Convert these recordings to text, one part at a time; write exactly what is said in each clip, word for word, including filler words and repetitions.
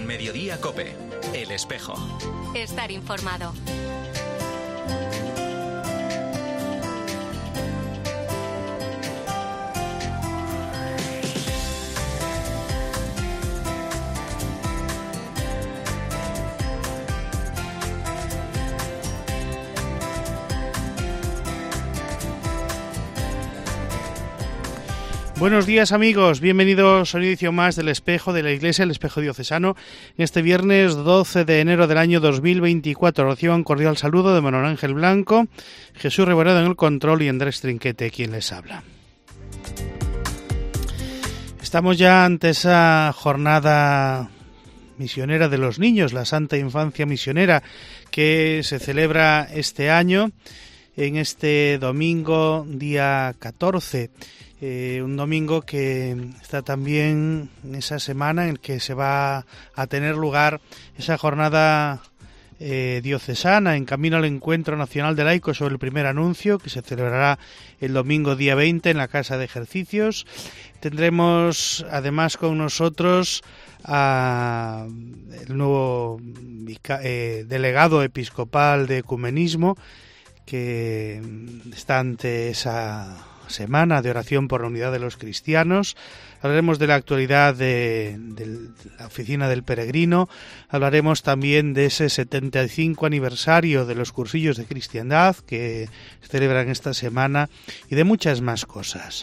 Mediodía COPE. El Espejo. Estar informado. Buenos días, amigos, bienvenidos a una edición más del Espejo de la Iglesia, el Espejo Diocesano, en este viernes doce de enero del año dos mil veinticuatro. Reciban un cordial saludo de Manuel Ángel Blanco, Jesús Reboredo en el control y Andrés Trinquete, quien les habla. Estamos ya ante esa jornada misionera de los niños, la Santa Infancia Misionera, que se celebra este año, en este domingo, día catorce. Eh, un domingo que está también en esa semana en que se va a tener lugar esa jornada eh, diocesana en camino al Encuentro Nacional de Laicos sobre el primer anuncio, que se celebrará el domingo día veinte en la Casa de Ejercicios. Tendremos además con nosotros a el nuevo eh, delegado episcopal de ecumenismo, que está ante esa semana de oración por la unidad de los cristianos. Hablaremos de la actualidad de, de la Oficina del Peregrino. Hablaremos también de ese setenta y cinco aniversario de los cursillos de cristiandad que se celebran esta semana y de muchas más cosas.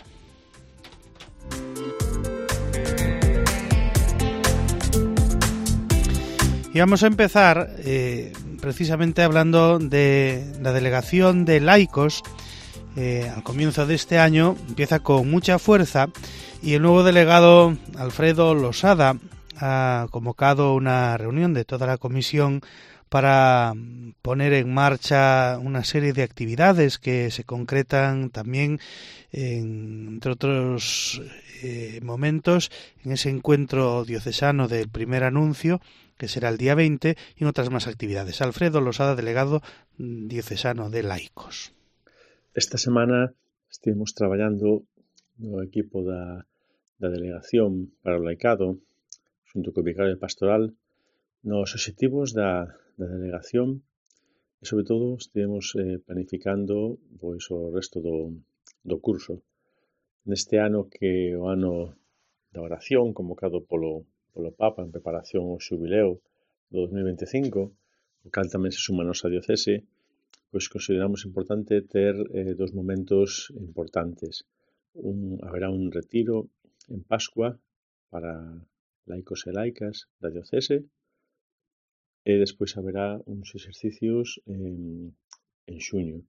Y vamos a empezar eh, precisamente hablando de la delegación de laicos. Eh, al comienzo de este año empieza con mucha fuerza y el nuevo delegado Alfredo Losada ha convocado una reunión de toda la comisión para poner en marcha una serie de actividades que se concretan también, en, entre otros eh, momentos, en ese encuentro diocesano del primer anuncio, que será el día veinte, y en otras más actividades. Alfredo Losada, delegado diocesano de laicos. Esta semana estivemos traballando no equipo da, da delegación para o laicado xunto co vicario pastoral nos obxectivos da, da delegación e, sobre todo, estivemos eh, planificando pois, o resto do, do curso. Neste ano que o ano da oración, convocado polo, polo Papa en preparación ao xubileo do dos mil veinticinco, o cal tamén se suma a nosa diocese, pois consideramos importante ter eh, dos momentos importantes. Un, haberá un retiro en Pascua para laicos e laicas da diocese e despois haberá uns exercicios en, en xuño.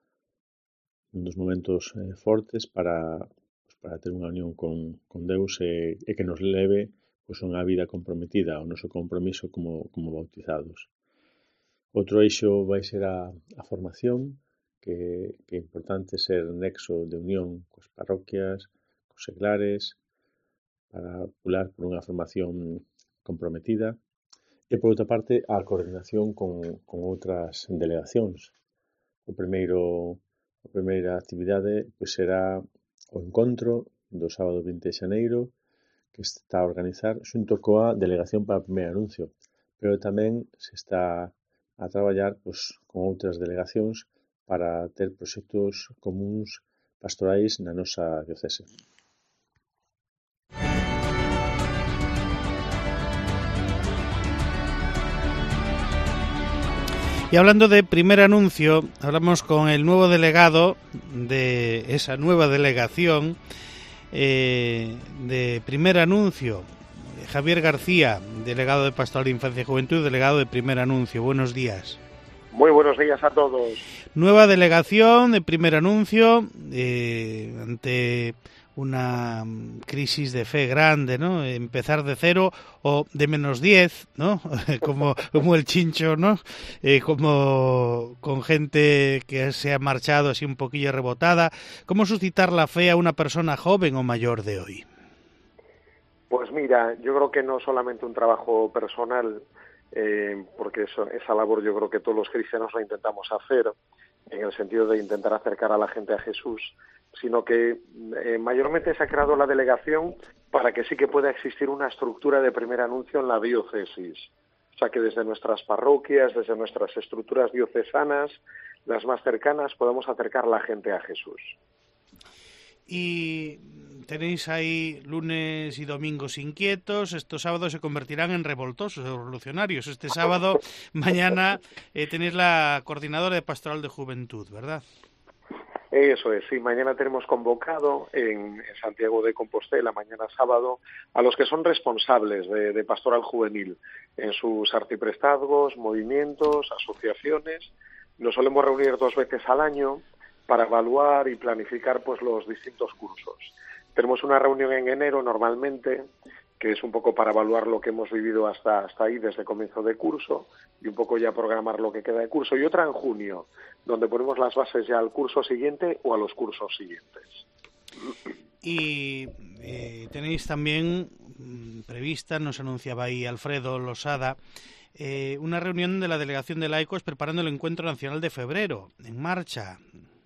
Un dos momentos eh, fortes para, pues, para ter unha unión con, con Deus e, e que nos leve pues, unha vida comprometida, o noso compromiso como, como bautizados. Outro eixo vai ser a, a formación, que, que é importante ser nexo de unión coas parroquias, cos seglares, para pular por unha formación comprometida. E, por outra parte, a coordinación con, con outras delegacións. O primeiro, a primeira actividade pois, será o encontro do sábado vinte de xaneiro, que está a organizar xunto coa delegación para o primer anuncio, pero tamén se está a traballar pois, con outras delegacións para ter proxectos comuns pastorais na nosa diocese. Y hablando de primer anuncio, hablamos con el nuevo delegado de esa nueva delegación eh, de primer anuncio, Javier García, delegado de Pastoral de Infancia y Juventud, delegado de primer anuncio. Buenos días. Muy buenos días a todos. Nueva delegación de primer anuncio eh, ante una crisis de fe grande, ¿no? Empezar de cero o de menos diez, ¿no? como, como el Chincho, ¿no? Eh, como con gente que se ha marchado así un poquillo rebotada. ¿Cómo suscitar la fe a una persona joven o mayor de hoy? Pues mira, yo creo que no solamente un trabajo personal, eh, porque eso, esa labor yo creo que todos los cristianos lo intentamos hacer, en el sentido de intentar acercar a la gente a Jesús, sino que eh, mayormente se ha creado la delegación para que sí que pueda existir una estructura de primer anuncio en la diócesis. O sea, que desde nuestras parroquias, desde nuestras estructuras diocesanas, las más cercanas, podamos acercar a la gente a Jesús. Y tenéis ahí lunes y domingos inquietos, estos sábados se convertirán en revoltosos, revolucionarios. Este sábado, mañana, eh, tenéis la coordinadora de Pastoral de Juventud, ¿verdad? Eso es, sí, mañana tenemos convocado en, en Santiago de Compostela, mañana sábado, a los que son responsables de, de Pastoral Juvenil en sus arciprestazgos, movimientos, asociaciones. Nos solemos reunir dos veces al año para evaluar y planificar pues los distintos cursos. Tenemos una reunión en enero normalmente, que es un poco para evaluar lo que hemos vivido hasta, hasta ahí desde comienzo de curso y un poco ya programar lo que queda de curso, y otra en junio, donde ponemos las bases ya al curso siguiente o a los cursos siguientes. Y eh, tenéis también mmm, prevista, nos anunciaba ahí Alfredo Losada, eh, una reunión de la Delegación de Laicos preparando el Encuentro Nacional de febrero, en marcha.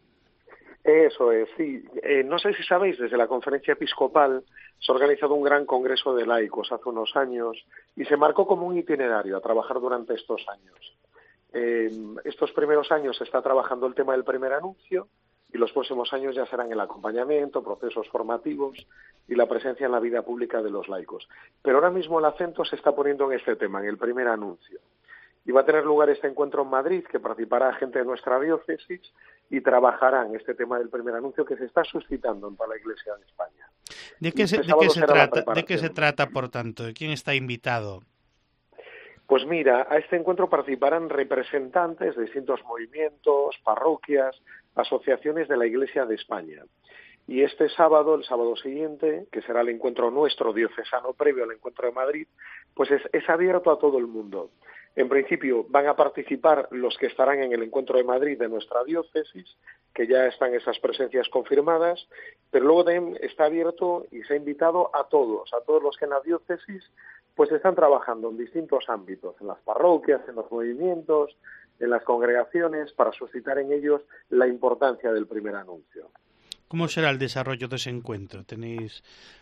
Eso es, sí. Eh, no sé si sabéis, desde la Conferencia Episcopal se ha organizado un gran congreso de laicos hace unos años y se marcó como un itinerario a trabajar durante estos años. Eh, estos primeros años se está trabajando el tema del primer anuncio y los próximos años ya serán el acompañamiento, procesos formativos y la presencia en la vida pública de los laicos. Pero ahora mismo el acento se está poniendo en este tema, en el primer anuncio. Y va a tener lugar este encuentro en Madrid, que participará gente de nuestra diócesis y trabajará en este tema del primer anuncio que se está suscitando en toda la Iglesia de España. ¿De qué, se, este de qué se trata, ¿De qué se trata, por tanto? ¿De quién está invitado? Pues mira, a este encuentro participarán representantes de distintos movimientos, parroquias, asociaciones de la Iglesia de España. Y este sábado, el sábado siguiente, que será el encuentro nuestro diocesano previo al encuentro de Madrid, pues es, es abierto a todo el mundo. En principio van a participar los que estarán en el encuentro de Madrid de nuestra diócesis, que ya están esas presencias confirmadas, pero luego también está abierto y se ha invitado a todos, a todos los que en la diócesis pues están trabajando en distintos ámbitos, en las parroquias, en los movimientos, en las congregaciones, para suscitar en ellos la importancia del primer anuncio. ¿Cómo será el desarrollo de ese encuentro? ¿Tenéis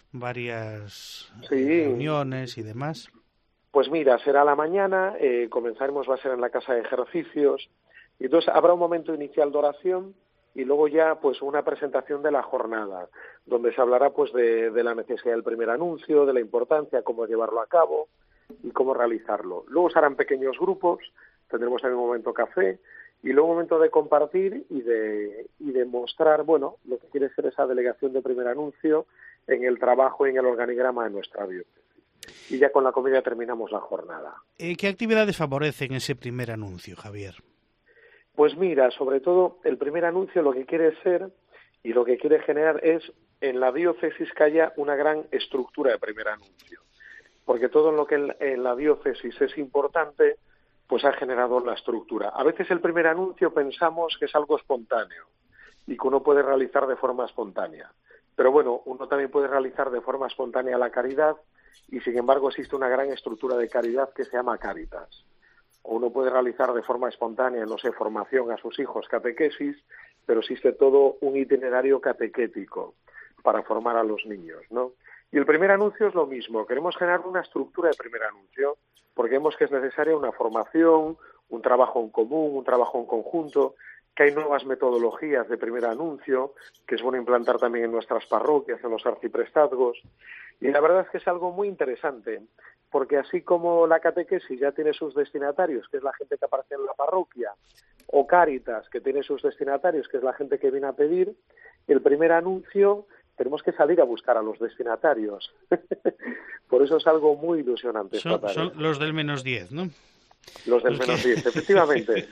varias sí. reuniones y demás? Pues mira, será a la mañana, eh, comenzaremos, va a ser en la casa de ejercicios, y entonces habrá un momento inicial de oración y luego ya pues una presentación de la jornada, donde se hablará pues de, de la necesidad del primer anuncio, de la importancia, cómo llevarlo a cabo y cómo realizarlo. Luego se harán pequeños grupos, tendremos también un momento café, y luego un momento de compartir y de, y de mostrar, bueno, lo que quiere ser esa delegación de primer anuncio en el trabajo y en el organigrama de nuestra diócesis. Y ya con la comida terminamos la jornada. ¿Qué actividades favorecen ese primer anuncio, Javier? Pues mira, sobre todo el primer anuncio lo que quiere ser y lo que quiere generar es en la diócesis que haya una gran estructura de primer anuncio. Porque todo lo que en, en la diócesis es importante, pues ha generado la estructura. A veces el primer anuncio pensamos que es algo espontáneo y que uno puede realizar de forma espontánea. Pero bueno, uno también puede realizar de forma espontánea la caridad, y sin embargo existe una gran estructura de caridad que se llama Cáritas. O uno puede realizar de forma espontánea, no sé, formación a sus hijos, catequesis, pero existe todo un itinerario catequético para formar a los niños, ¿no? Y el primer anuncio es lo mismo, queremos generar una estructura de primer anuncio, porque vemos que es necesaria una formación, un trabajo en común, un trabajo en conjunto, que hay nuevas metodologías de primer anuncio, que es bueno implantar también en nuestras parroquias, en los arciprestazgos. Y la verdad es que es algo muy interesante, porque así como la catequesis ya tiene sus destinatarios, que es la gente que aparece en la parroquia, o Cáritas, que tiene sus destinatarios, que es la gente que viene a pedir, el primer anuncio tenemos que salir a buscar a los destinatarios. Por eso es algo muy ilusionante. Son, son los del menos diez, ¿no? Los del menos diez, efectivamente.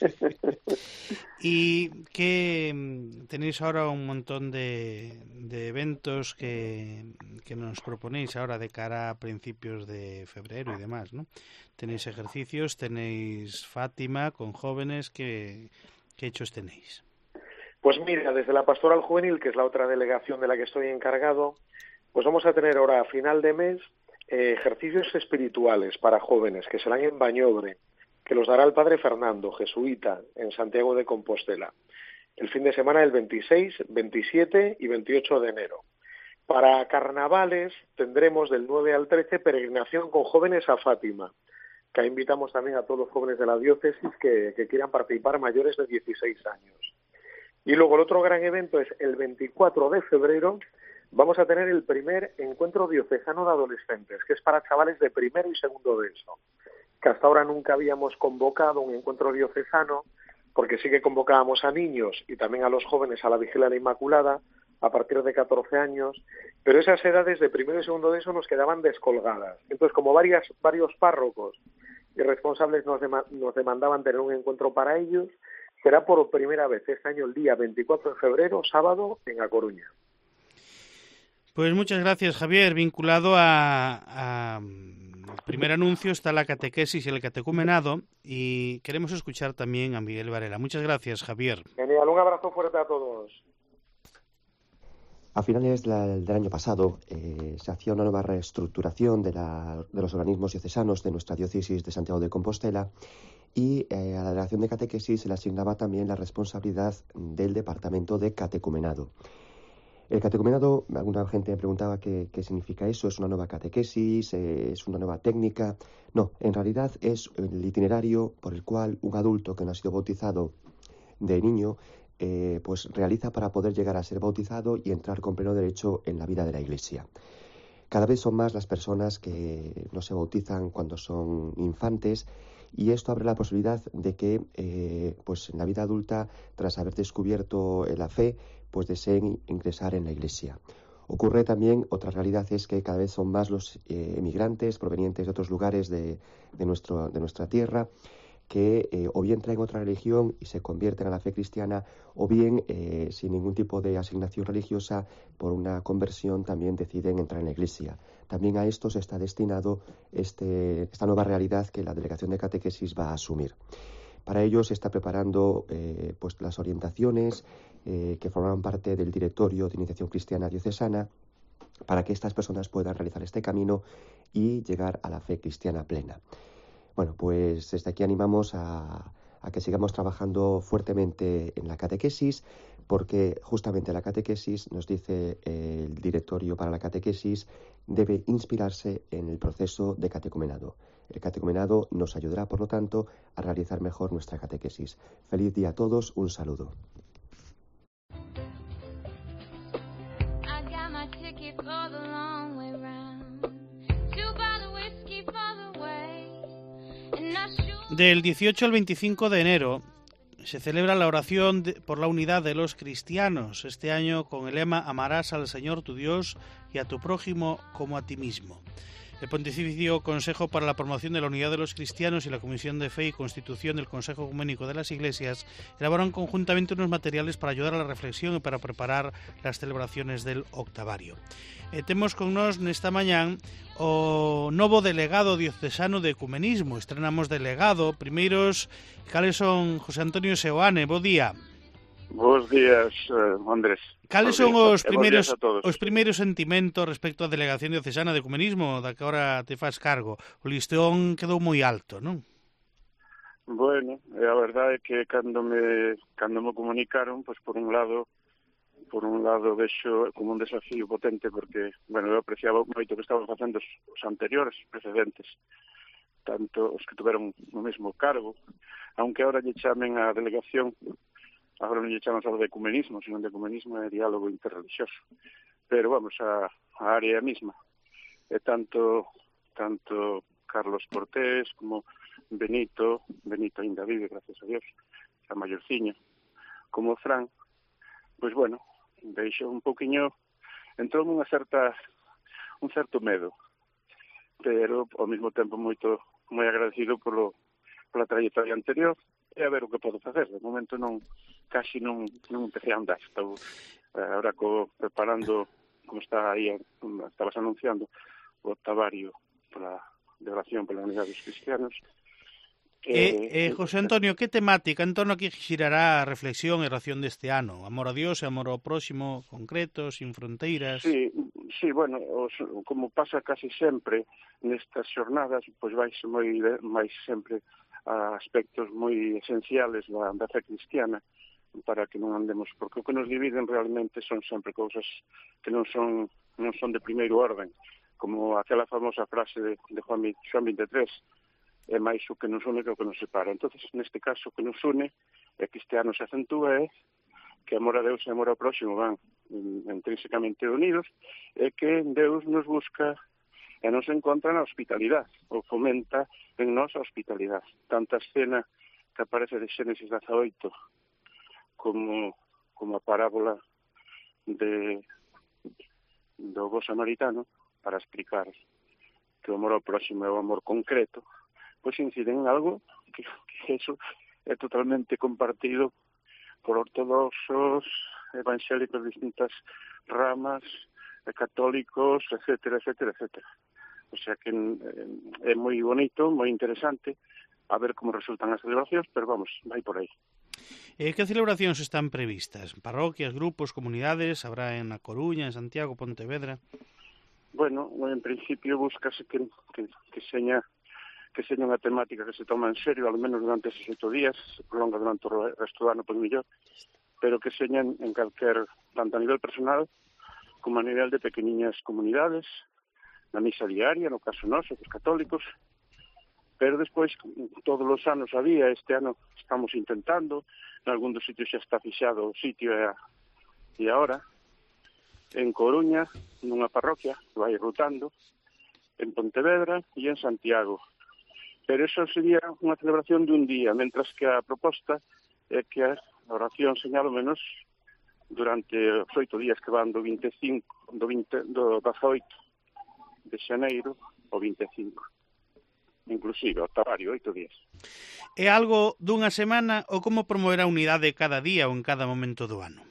Y que tenéis ahora un montón de, de eventos que, que nos proponéis ahora de cara a principios de febrero y demás, ¿no? Tenéis ejercicios, tenéis Fátima con jóvenes, ¿qué, qué hechos tenéis? Pues mira, desde la Pastoral Juvenil, que es la otra delegación de la que estoy encargado, pues vamos a tener ahora a final de mes eh, ejercicios espirituales para jóvenes que serán en Bañobre, que los dará el padre Fernando, jesuita, en Santiago de Compostela. el fin de semana del veintiséis, veintisiete y veintiocho de enero. Para carnavales tendremos del nueve al trece peregrinación con jóvenes a Fátima, que invitamos también a todos los jóvenes de la diócesis que, que quieran participar mayores de dieciséis años. Y luego el otro gran evento es el veinticuatro de febrero, vamos a tener el primer encuentro diocesano de adolescentes, que es para chavales de primero y segundo de eso, que hasta ahora nunca habíamos convocado un encuentro diocesano, porque sí que convocábamos a niños y también a los jóvenes a la Vigilia de la Inmaculada, a partir de catorce años, pero esas edades de primero y segundo de eso nos quedaban descolgadas. Entonces, como varias, varios párrocos y responsables nos, dema- nos demandaban tener un encuentro para ellos, será por primera vez este año el día veinticuatro de febrero, sábado, en A Coruña. Pues muchas gracias, Javier. Vinculado a, a el primer anuncio está la catequesis y el catecumenado, y queremos escuchar también a Miguel Varela. Muchas gracias, Javier. Genial, un abrazo fuerte a todos. A finales del año pasado eh, se hacía una nueva reestructuración de, la, de los organismos diocesanos de nuestra diócesis de Santiago de Compostela, y eh, a la delegación de catequesis se le asignaba también la responsabilidad del departamento de catecumenado. El catecumenado, alguna gente me preguntaba qué, qué significa eso, ¿es una nueva catequesis, eh, es una nueva técnica? No, en realidad es el itinerario por el cual un adulto que no ha sido bautizado de niño eh, pues realiza para poder llegar a ser bautizado y entrar con pleno derecho en la vida de la Iglesia. Cada vez son más las personas que no se bautizan cuando son infantes, y esto abre la posibilidad de que eh, pues en la vida adulta, tras haber descubierto la fe, pues deseen ingresar en la Iglesia. Ocurre también, otra realidad es que cada vez son más los eh, emigrantes provenientes de otros lugares de, de, nuestro, de nuestra tierra, que eh, o bien traen otra religión y se convierten a la fe cristiana, o bien, eh, sin ningún tipo de asignación religiosa, por una conversión también deciden entrar en la Iglesia. También a estos está destinado este, esta nueva realidad que la Delegación de Catequesis va a asumir. Para ello se está preparando eh, pues las orientaciones eh, que formarán parte del Directorio de Iniciación Cristiana Diocesana, para que estas personas puedan realizar este camino y llegar a la fe cristiana plena. Bueno, pues desde aquí animamos a, a que sigamos trabajando fuertemente en la catequesis, porque justamente la catequesis, nos dice el directorio para la catequesis, debe inspirarse en el proceso de catecumenado. El catecumenado nos ayudará, por lo tanto, a realizar mejor nuestra catequesis. Feliz día a todos, un saludo. Del dieciocho al veinticinco de enero se celebra la oración de, por la unidad de los cristianos, este año con el lema Amarás al Señor tu Dios y a tu prójimo como a ti mismo. El Pontificio Consejo para la Promoción de la Unidad de los Cristianos y la Comisión de Fe y Constitución del Consejo Ecuménico de las Iglesias elaboran conjuntamente unos materiales para ayudar a la reflexión y para preparar las celebraciones del octavario. E temos con nós nesta mañán o novo delegado diocesano de ecumenismo. Estrenamos delegado. Primeiros, cales son José Antonio Seoane? Bo día. Bos días, Andrés. Cales son os primeiros os primeiros sentimentos respecto á delegación diocesana de ecumenismo da que agora te faz cargo? O listón quedou moi alto, non? Bueno, a verdade é que cando me cando me comunicaron, pois por un lado por un lado vexo como un desafío potente, porque, bueno, eu apreciaba moito que estaban facendo os, os anteriores precedentes, tanto os que tuveron o mesmo cargo, aunque ahora lle chamen a delegación, agora non lle chaman só de ecumenismo, sino de ecumenismo e diálogo interreligioso. Pero, vamos, a, a área mesma. E tanto tanto Carlos Cortés como Benito, Benito ainda vive, gracias a Dios, a maiorciño, como Fran, pois, bueno, deixo un poquinho, entrou unha certa, un certo medo, pero ao mesmo tempo moito, moi agradecido polo, pola trayectoria anterior, e a ver o que podo facer. De momento non, casi non, non empecé a andar. Estou agora co, preparando, como está aí, estabas anunciando, o octavario pola de oración pola unidade dos cristianos. E, eh, José Antonio, que temática en torno a que girará a reflexión e oración deste ano? Amor a Dios e amor ao próximo, concreto, sin fronteiras? Sí, sí, bueno, os, como pasa casi sempre nestas xornadas, pois vais moi máis sempre a aspectos moi esenciales da, da fe cristiana, para que non andemos, porque o que nos dividen realmente son sempre cousas que non son non son de primeiro orden, como aquela famosa frase de, de Juan, Juan veintitrés, é máis o que nos une que o que nos separa. Entonces, neste caso, o que nos une é que este ano se acentúa é que amor a Deus e amor ao próximo van intrínsecamente unidos, e que Deus nos busca e nos encontra na hospitalidade, ou fomenta en nós a hospitalidade. Tanta escena que aparece de Xénesis dezaoito como, como a parábola de, do bo samaritano, para explicar que o amor ao próximo é o amor concreto, pois inciden en algo que, que eso é totalmente compartido por ortodoxos, evangélicos de distintas ramas, católicos, etcétera, etcétera, etcétera. O sea que é moi bonito, moi interesante, a ver como resultan as celebracións, pero vamos, vai por aí. E que celebracións están previstas? Parroquias, grupos, comunidades? Habrá en A Coruña, en Santiago, Pontevedra? Bueno, en principio búscase que, que, que seña que seña unha temática que se toma en serio, al menos durante esos oito días, se prolonga durante o resto do ano, pois mellor, pero que señan en calquer, tanto a nivel personal como a nivel de pequeniñas comunidades, na misa diaria, no caso noso, os católicos, pero despois todos os anos había, este ano estamos intentando, en algún dos sitios xa está fixado o sitio e, a, e ahora, en Coruña, nunha parroquia, que vai rotando, en Pontevedra e en Santiago. Pero eso sería unha celebración de un día, mentras que a proposta é que a oración señalo menos durante os oito días que van do veinticinco, do, veinte, do dezaoito de xaneiro ao veinticinco. Inclusive, o tabario, oito días. É algo dunha semana ou como promover a unidade cada día ou en cada momento do ano?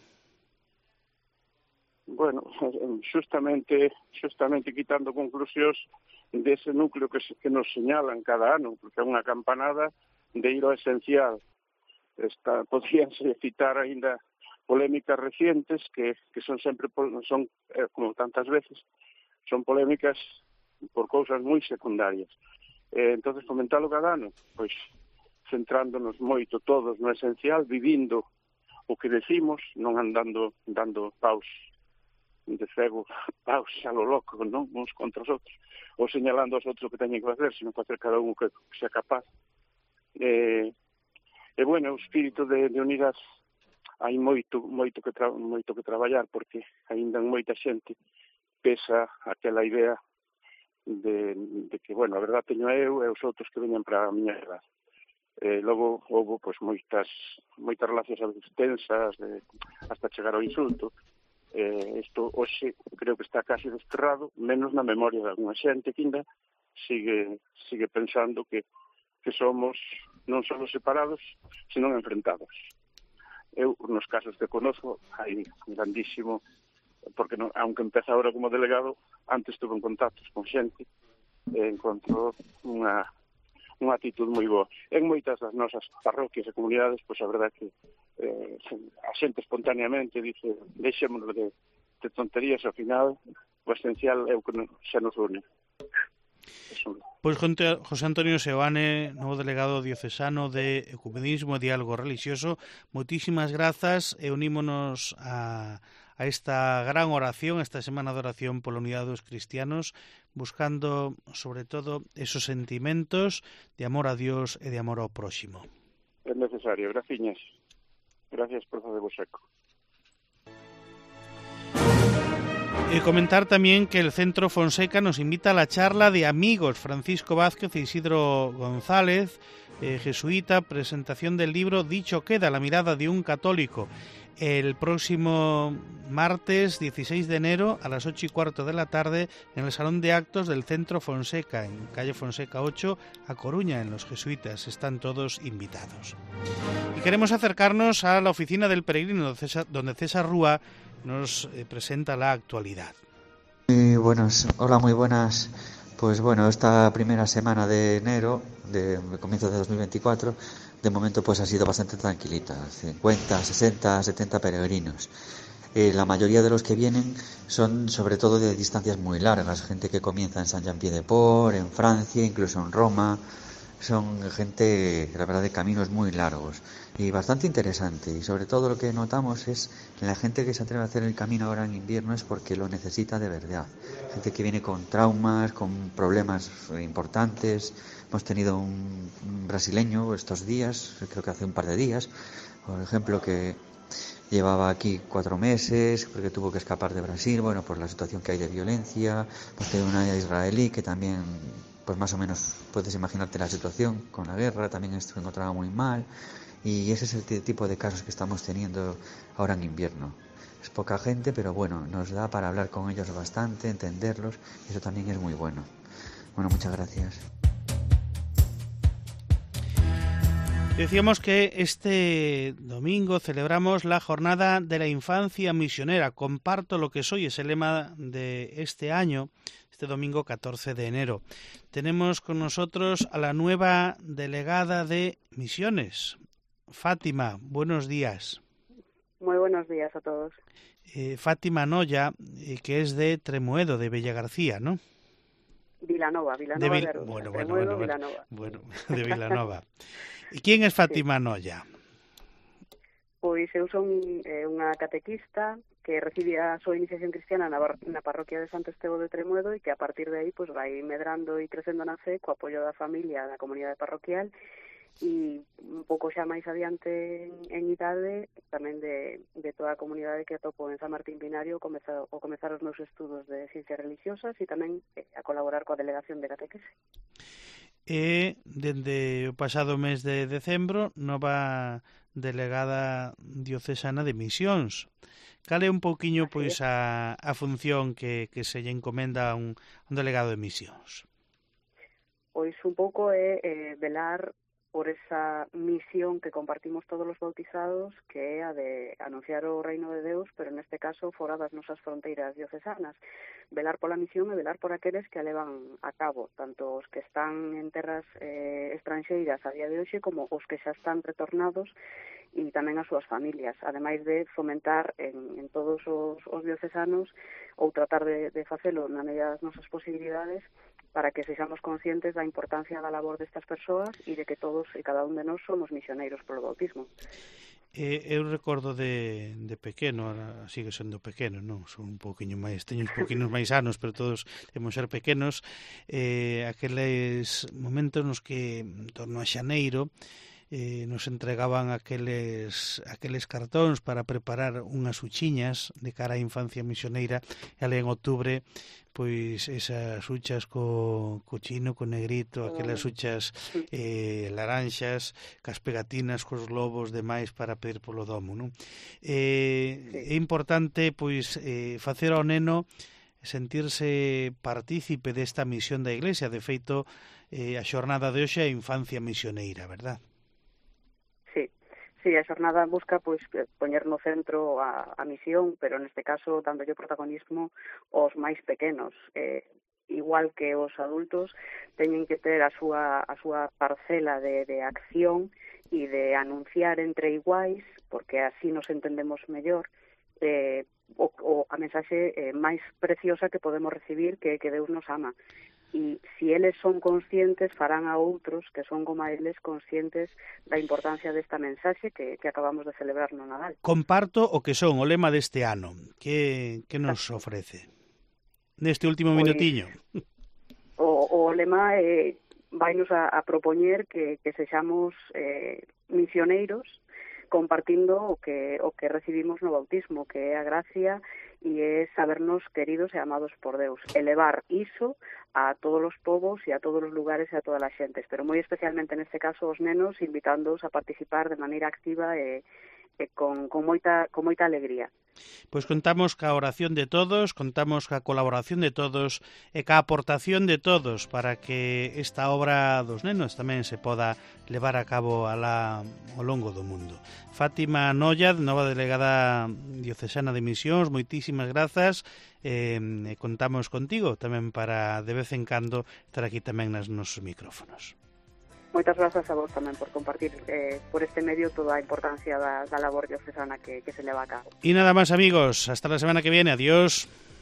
Bueno, xustamente, xustamente quitando conclusións dese núcleo que, se, que nos señalan cada ano, porque é unha campanada de ir ao esencial. Esta, podríanse citar aínda polémicas recientes que, que son sempre, son, eh, como tantas veces, son polémicas por cousas moi secundarias. Eh, entonces, fomentalo cada ano, pois, centrándonos moito todos no esencial, vivindo o que decimos, non andando dando paus de cego, paus a lo loco, non? Uns contra os outros, ou señalando aos outros o que teñen que facer, sino facer cada un que, que sea capaz. Eh, e, bueno, o espírito de, de unidade, hai moito, moito, que tra, moito que traballar, porque aínda en moita xente pesa aquela idea de, de que, bueno, a verdade teño eu e os outros que veñan para a miña edade. Eh, logo houve pois, moitas, moitas relacións a veces tensas, de, hasta chegar ao insulto. Eh, isto hoxe creo que está casi desterrado, menos na memoria de alguna xente que ainda sigue, sigue pensando que, que somos non só separados, senón enfrentados. Eu, nos casos que conozco, hai grandísimo, porque non, aunque empeza agora como delegado, antes tuve en contactos con xente e encontro unha, unha actitud moi boa. En moitas das nosas parroquias e comunidades, pois a verdade que eh, a xente espontaneamente dice, deixémonos de, de tonterías, ao final o esencial é o que xa nos une. Pois José Antonio Seoane, novo delegado diocesano de Ecumenismo e Diálogo Religioso, moitísimas grazas e unímonos a, a esta gran oración, esta semana de oración pola unidade dos cristianos, buscando sobre todo esos sentimentos de amor a Dios e de amor ao próximo. É necesario, graciñas. Gracias por facer vos eco. Y comentar también que el Centro Fonseca nos invita a la charla de amigos Francisco Vázquez e Isidro González, eh, jesuita, presentación del libro Dicho queda, la mirada de un católico, el próximo martes dieciséis de enero a las ocho y cuarto de la tarde en el Salón de Actos del Centro Fonseca, en calle Fonseca ocho, a Coruña, en los jesuitas. Están todos invitados. Y queremos acercarnos a la oficina del peregrino, donde César, donde César Rúa nos eh, presenta la actualidad. Muy buenas, hola, muy buenas. Pues bueno, esta primera semana de enero, de, de comienzo de dos mil veinticuatro, de momento pues ha sido bastante tranquilita, cincuenta, sesenta, setenta peregrinos. Eh, la mayoría de los que vienen son sobre todo de distancias muy largas, gente que comienza en Saint-Jean-Pied-de-Port, en Francia, incluso en Roma, son gente, la verdad, de caminos muy largos y bastante interesante. Y sobre todo lo que notamos es que la gente que se atreve a hacer el camino ahora en invierno es porque lo necesita de verdad. Gente que viene con traumas, con problemas importantes. Hemos tenido un, un brasileño estos días, creo que hace un par de días, por ejemplo, que llevaba aquí cuatro meses porque tuvo que escapar de Brasil, bueno, por la situación que hay de violencia. Pues tengo una israelí que también, pues más o menos puedes imaginarte la situación con la guerra, también se encontraba muy mal, y ese es el t- tipo de casos que estamos teniendo ahora en invierno. Es poca gente, pero bueno, nos da para hablar con ellos bastante, entenderlos, y eso también es muy bueno. Bueno, muchas gracias. Decíamos que este domingo celebramos la Jornada de la Infancia Misionera. Comparto lo que soy, es el lema de este año, este domingo catorce de enero. Tenemos con nosotros a la nueva delegada de Misiones, Fátima. Buenos días. Muy buenos días a todos. Eh, Fátima Noya, eh, que es de Tremuedo, de Bella García, ¿no? Vilanova, Vilanova de Vil... de Arousa, bueno, Tremuedo, bueno, bueno, Vilanova. bueno, de Vilanova. E quién é Fátima sí. Noya? Pois eu son eh, unha catequista que recibe a súa iniciación cristiana na, na parroquia de Santo Estevo de Tremuedo e que a partir de aí pues, vai medrando e crecendo na fe co apoio da familia da comunidade parroquial e un pouco xa máis adiante en, en idade tamén de, de toda a comunidade que atopo en San Martín Binario comeza, o comezar os meus estudos de ciencias religiosas e tamén eh, a colaborar coa delegación de catequese. E dende o pasado mes de decembro nova delegada diocesana de misións. Cal é un pouquiño pois a, a función que, que se lle encomenda a un, un delegado de misións? Pois un pouco é eh, velar por esa misión que compartimos todos os bautizados, que é a de anunciar o reino de Deus, pero neste caso fora das nosas fronteiras diocesanas. Velar pola misión e velar por aqueles que a levan a cabo, tanto os que están en terras eh, estranxeiras a día de hoxe como os que xa están retornados e tamén as súas familias, ademais de fomentar en, en todos os, os diocesanos ou tratar de, de facelo na medida das nosas posibilidades para que sexamos conscientes da importancia da labor destas persoas e de que todos e cada un de nós somos misioneiros polo bautismo. Eh, eu recordo de, de pequeno, ahora sigue sendo pequeno, non? Son un pouquiño máis, teño uns pouquiños máis anos, pero todos temos ser pequenos, eh, aqueles momentos nos que, en torno a xaneiro, eh, nos entregaban aqueles aqueles cartóns para preparar unhas uchiñas de cara á infancia misioneira, e ali en outubro pois esas huchas co, co chino, co negrito, aquelas huchas eh, laranxas, cas pegatinas, cos lobos demais para pedir polo domo, non? Eh, é importante pois eh, facer ao neno sentirse partícipe desta misión da Iglesia. De feito, eh, a xornada de hoxe é a infancia misioneira, verdad? Sí, a xornada busca pois poñer no centro a, a misión, pero neste caso dándolle protagonismo aos máis pequenos. Eh, igual que os adultos teñen que ter a súa, a súa parcela de, de acción e de anunciar entre iguais, porque así nos entendemos mellor, eh, o, o a mensaxe eh, máis preciosa que podemos recibir, que que Deus nos ama. E se eles son conscientes, farán a outros que son como a eles conscientes da importancia desta mensaxe que, que acabamos de celebrar no Nadal. Comparto o que son o lema deste ano. Que, que nos ofrece neste último pois, minutiño? O, o lema eh, vainos a, a propoñer que, que sexamos eh, misioneiros compartindo o que, o que recibimos no bautismo, que é a gracia e é sabernos queridos e amados por Deus. Elevar iso a todos os povos e a todos os lugares e a todas as xentes, pero moi especialmente neste caso os nenos, invitándoos a participar de maneira activa e, e con, con, moita, con moita alegría. Pois contamos ca oración de todos, contamos ca colaboración de todos e ca aportación de todos para que esta obra dos nenos tamén se poda levar a cabo alá ao longo do mundo. Fátima Noya, nova delegada diocesana de misións, moitísimas grazas, e eh, contamos contigo tamén para de vez en cando estar aquí tamén nos nosos micrófonos. Moitas grazas a vos tamén por compartir eh, por este medio toda a importancia da, da labor diocesana que, que se leva a cabo. Y nada más, amigos, hasta la semana que viene, adiós.